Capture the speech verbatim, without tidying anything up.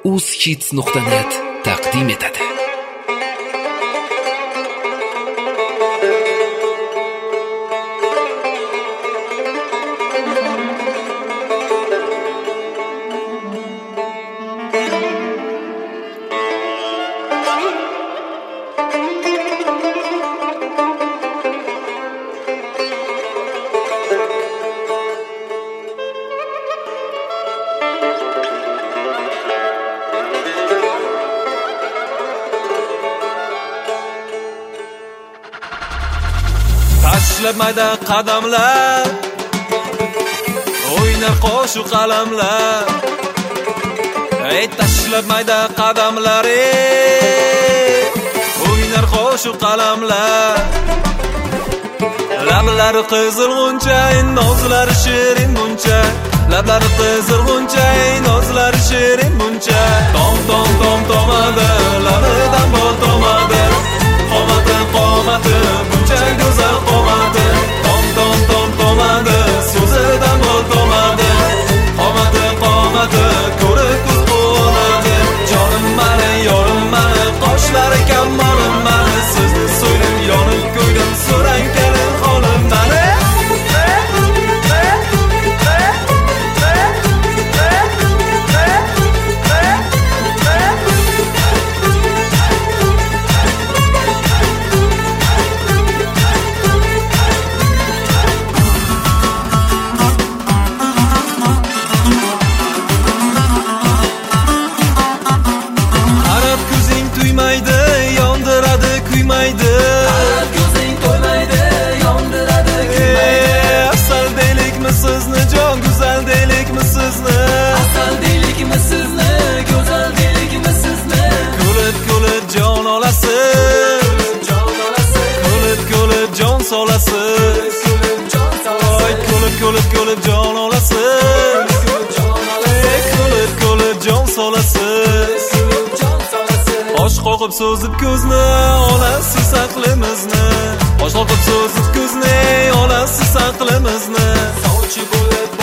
uzhits nuqta net taqdim etadi. Tashlab mayda qadamlar, o'ynar qo'shu qalamlar. Ey tashlab mayda qadamlar, o'ynar qo'shu qalamlar. Lablari qizilg'uncha, nozlari shirin buncha. Lablari qizilg'uncha, nozlari shirin buncha. Tom tom tom tomadi, labidan bol tomadi. Qomati qomati buncha go'zal qomati. Tom tom tom tomadi, so'zidan bol tomadi. Qomati qomati ko'rib ko'z qoladi. Jonim mani, yorim mani, qoshlari kammolim mani. Sizni so'ydim, yonib ko'ydim, so'rang kelin holim mani. Yondiradi, kuymaydi. Qarab ko'zing to'ymaydi, yondiradi, kuymaydi. Asal deylikmi sizni, jon go'zal deylikmi sizni? Asal deylikmi sizni, go'zal deylikmi sizni? Kulib kulib jon olasiz, jon olasiz. Kulib kulib jon solasiz, Kulib jon solasiz. Oy kulib kulib kulib jon olasiz, jon olasiz. Kulib kulib jon solasiz. Osh qoqib so'zib ko'zni, olasiz aqlimizni. Osh qoqib so'zib ko'zni, olasiz aqlimizni. Sovchi bo'lib